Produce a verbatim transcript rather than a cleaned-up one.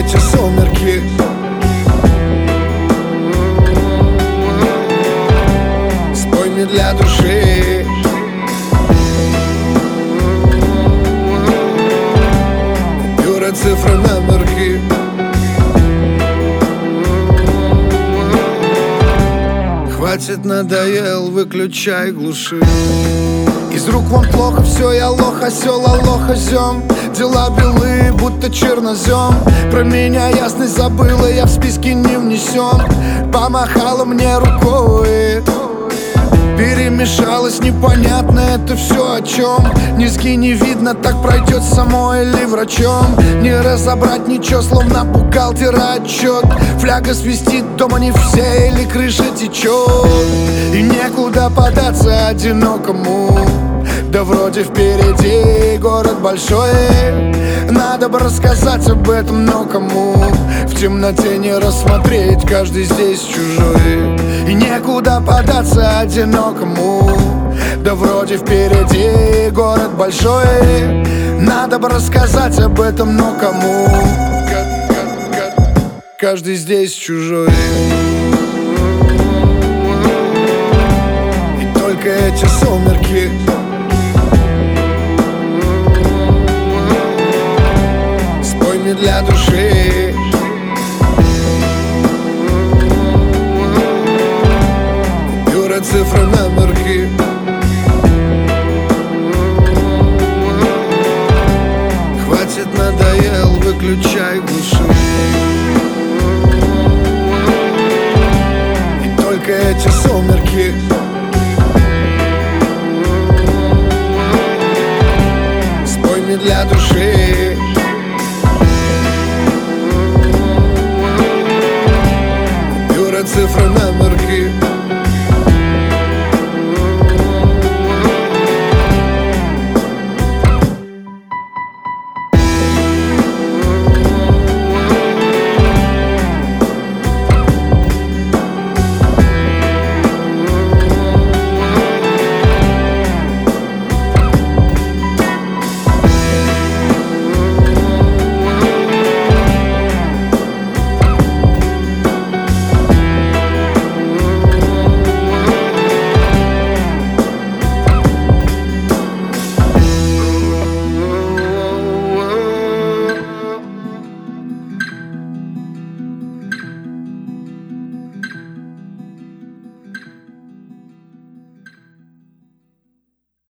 эти сумерки. Спой мне для души. Купюры, цифры, номерки. Хватит, надоел, выключай, глуши. Из рук вон плохо, все, я лох, осел, алох, озем. Дела белые, будто чернозем. Про меня ясность забыла, я в списке не внесен. Помахала мне рукой, перемешалось непонятно, это все о чем. Низки не видно, так пройдет само или врачом. Не разобрать ничего, словно бухгалтера отчет. Фляга свистит, дома не все или крыша течет. И некуда податься одинокому. Да вроде впереди город большой. Надо бы рассказать об этом, но кому? В темноте не рассмотреть, каждый здесь чужой. И некуда податься одинокому. Да вроде впереди город большой. Надо бы рассказать об этом, но кому? Каждый здесь чужой. И только эти сумерки. Спой мне для души. Купюры, цифры, номерки. Хватит, надоел, выключай, глуши.